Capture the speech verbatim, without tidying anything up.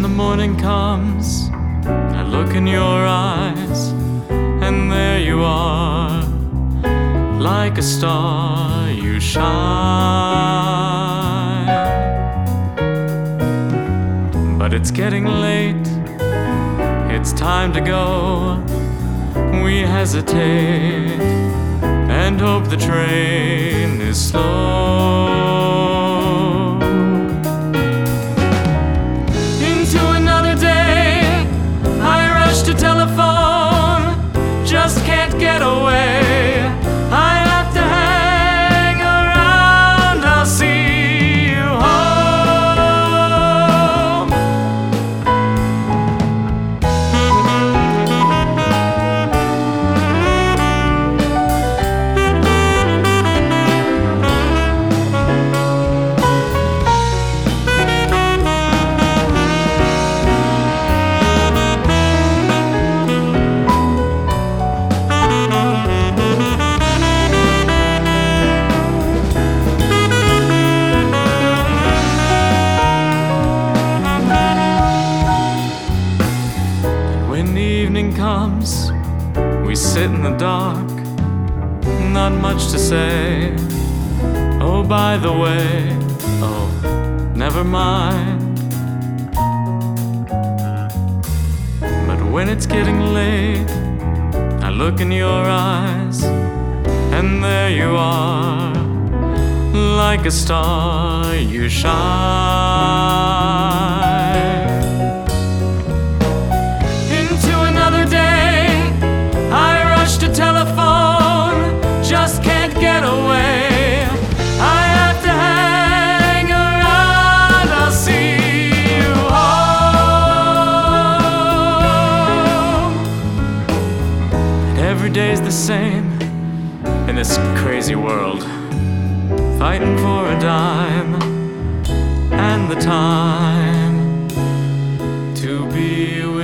the morning comes, I look in your eyes, and there you are. Like a star you shine. But it's getting late, it's time to go. We hesitate and hope the train is slow. Into another day, I rush to telephone, just can't get away. I have to hang around, I'll see you home. When the evening comes, we sit in the dark, not much to say. Oh, by the way, oh, never mind. But when it's getting late, I look in your eyes, and there you are. Like a star you shine. To telephone, just can't get away. I have to hang around, I'll see you home. Every day's the same in this crazy world, fighting for a dime and the time to be